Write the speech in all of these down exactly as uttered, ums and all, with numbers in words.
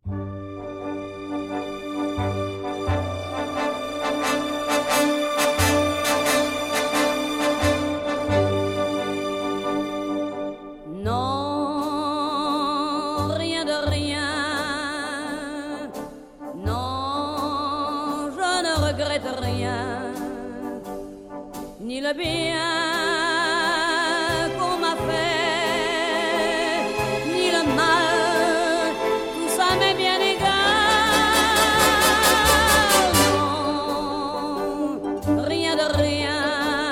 Ni le bien qu'on m'a fait, ni le mal, tout ça m'est bien égal. Non, rien de rien.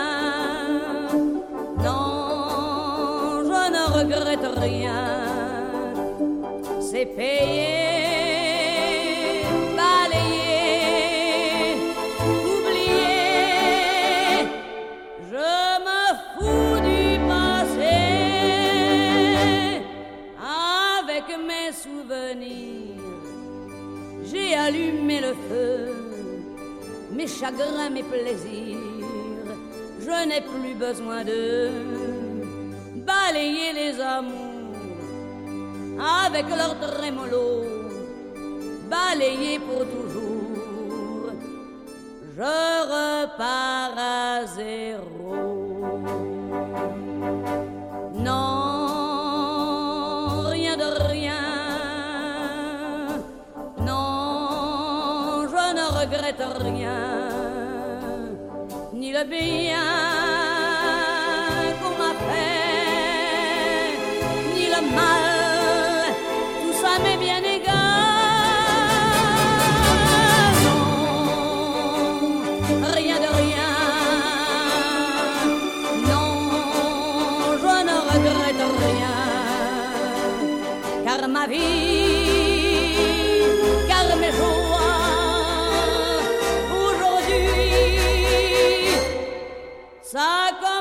Non, je ne regrette rien. C'est payé. J'ai allumé le feu, mes chagrins, mes plaisirs. Je n'ai plus besoin de balayer les amours avec leur trémolo, balayer pour toujours. Je repars à zéro. Non, regrette rien, ni le bien qu'on m'a fait, ni le mal, tout ça m'est bien égal. Non, rien de rien. Non, je ne regrette rien, car ma vie, car mes jours, ça